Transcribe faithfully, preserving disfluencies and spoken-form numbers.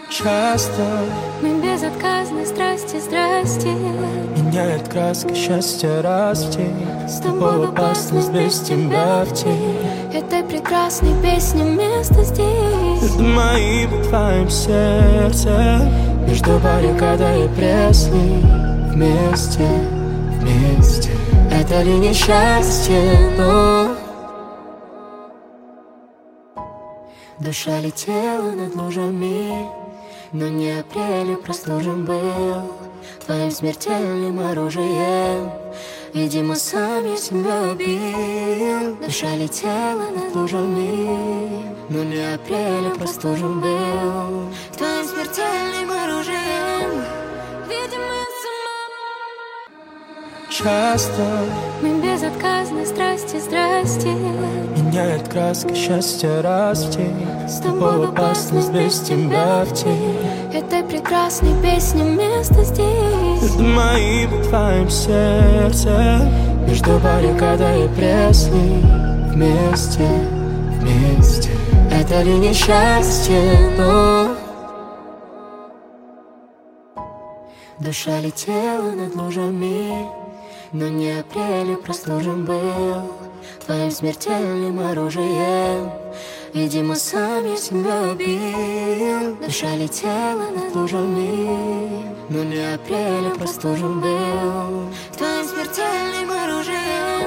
Часто мы безотказны, страсти, страсти меняет краски счастья раз в тень. С тобой в опасность, без тебя в тень. Этой прекрасной песни место здесь. Между моим и твоим сердцем, между баррикадой и Пресли. Вместе, вместе, это ли не счастье, но душа летела над лужами, но не апрель проснужен был твоим смертельным оружием. Видимо, сам я себя убил. Душа летела над лужами, но не апрель простужен был твоим смертельным оружием. Видимо, часто мы безотказны, страсти, страсти меняет краски счастья раз в тень. С тобой в опасность, без тебя в тень. Этой прекрасной песни место здесь. Между моим и твоим сердцем, между баррикадой и Пресли. Вместе, вместе, это ли не счастье, но душа летела над лужами, но не апрель проснужен был твоим смертельным оружием. Видимо, сам я себя убил. Душа летела над лужами, но не апрель простужен был твоим смертельным оружием.